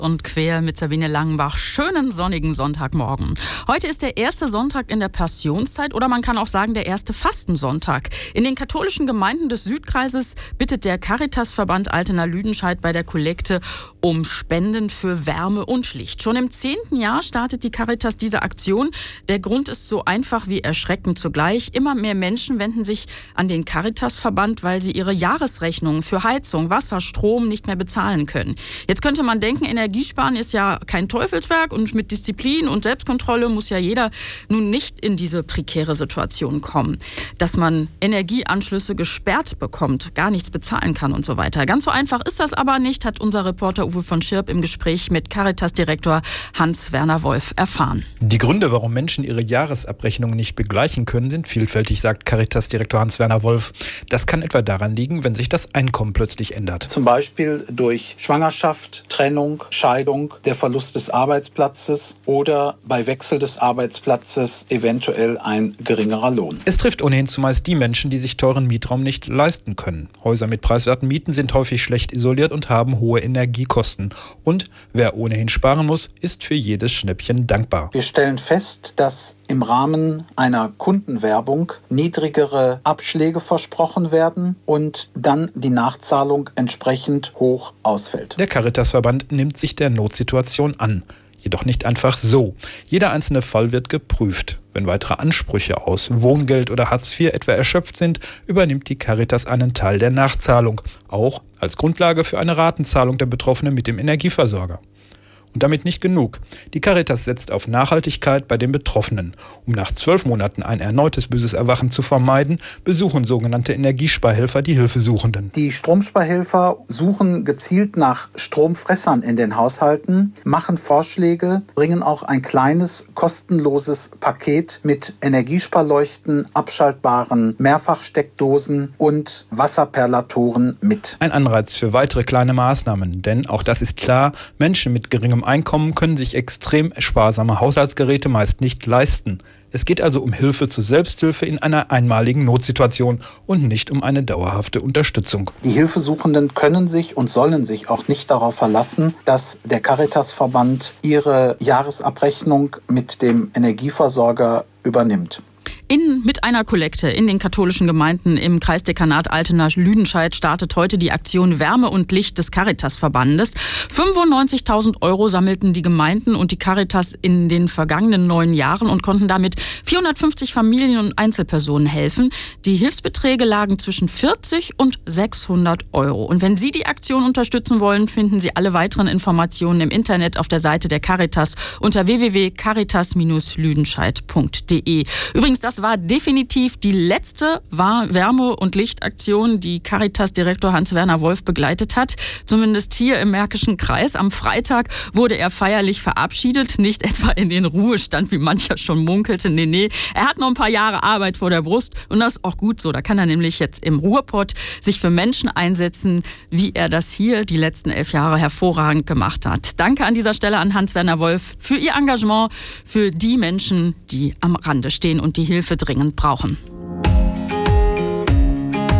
und quer mit Sabine Langenbach. Schönen sonnigen Sonntagmorgen. Heute ist der erste Sonntag in der Passionszeit oder man kann auch sagen der erste Fastensonntag. In den katholischen Gemeinden des Südkreises bittet der Caritasverband Altena-Lüdenscheid bei der Kollekte um Spenden für Wärme und Licht. Schon im 10. Jahr startet die Caritas diese Aktion. Der Grund ist so einfach wie erschreckend zugleich. Immer mehr Menschen wenden sich an den Caritasverband, weil sie ihre Jahresrechnungen für Heizung, Wasser, Strom nicht mehr bezahlen können. Jetzt könnte man denken, Energiesparen ist ja kein Teufelswerk und mit Disziplin und Selbstkontrolle muss ja jeder nun nicht in diese prekäre Situation kommen, dass man Energieanschlüsse gesperrt bekommt, gar nichts bezahlen kann und so weiter. Ganz so einfach ist das aber nicht, hat unser Reporter Uwe von Schirp im Gespräch mit Caritas-Direktor Hans-Werner Wolf erfahren. Die Gründe, warum Menschen ihre Jahresabrechnungen nicht begleichen können, sind vielfältig, sagt Caritas-Direktor Hans-Werner Wolf. Das kann etwa daran liegen, wenn sich das Einkommen plötzlich ändert. Zum Beispiel durch Schwangerschaft, Trennung, Scheidung, der Verlust des Arbeitsplatzes oder bei Wechsel des Arbeitsplatzes eventuell ein geringerer Lohn. Es trifft ohnehin zumeist die Menschen, die sich teuren Mietraum nicht leisten können. Häuser mit preiswerten Mieten sind häufig schlecht isoliert und haben hohe Energiekosten. Und wer ohnehin sparen muss, ist für jedes Schnäppchen dankbar. Wir stellen fest, dass im Rahmen einer Kundenwerbung niedrigere Abschläge versprochen werden und dann die Nachzahlung entsprechend hoch ausfällt. Der Caritasverband nimmt sich der Notsituation an. Jedoch nicht einfach so. Jeder einzelne Fall wird geprüft. Wenn weitere Ansprüche aus Wohngeld oder Hartz IV etwa erschöpft sind, übernimmt die Caritas einen Teil der Nachzahlung. Auch als Grundlage für eine Ratenzahlung der Betroffenen mit dem Energieversorger. Und damit nicht genug. Die Caritas setzt auf Nachhaltigkeit bei den Betroffenen. Um nach 12 Monaten ein erneutes böses Erwachen zu vermeiden, besuchen sogenannte Energiesparhelfer die Hilfesuchenden. Die Stromsparhelfer suchen gezielt nach Stromfressern in den Haushalten, machen Vorschläge, bringen auch ein kleines, kostenloses Paket mit Energiesparleuchten, abschaltbaren Mehrfachsteckdosen und Wasserperlatoren mit. Ein Anreiz für weitere kleine Maßnahmen, denn auch das ist klar, Menschen mit geringem Einkommen können sich extrem sparsame Haushaltsgeräte meist nicht leisten. Es geht also um Hilfe zur Selbsthilfe in einer einmaligen Notsituation und nicht um eine dauerhafte Unterstützung. Die Hilfesuchenden können sich und sollen sich auch nicht darauf verlassen, dass der Caritasverband ihre Jahresabrechnung mit dem Energieversorger übernimmt. Mit einer Kollekte in den katholischen Gemeinden im Kreisdekanat Altena-Lüdenscheid startet heute die Aktion Wärme und Licht des Caritasverbandes. 95.000 € sammelten die Gemeinden und die Caritas in den vergangenen 9 Jahren und konnten damit 450 Familien und Einzelpersonen helfen. Die Hilfsbeträge lagen zwischen 40 und 600 €. Und wenn Sie die Aktion unterstützen wollen, finden Sie alle weiteren Informationen im Internet auf der Seite der Caritas unter www.caritas-lüdenscheid.de. Übrigens, das war definitiv die letzte Wärme- und Lichtaktion, die Caritas-Direktor Hans-Werner Wolf begleitet hat. Zumindest hier im Märkischen Kreis. Am Freitag wurde er feierlich verabschiedet. Nicht etwa in den Ruhestand, wie mancher schon munkelte. Nee. Er hat noch ein paar Jahre Arbeit vor der Brust und das ist auch gut so. Da kann er nämlich jetzt im Ruhrpott sich für Menschen einsetzen, wie er das hier die letzten 11 Jahre hervorragend gemacht hat. Danke an dieser Stelle an Hans-Werner Wolf für Ihr Engagement für die Menschen, die am Rande stehen und die Hilfe dringend brauchen.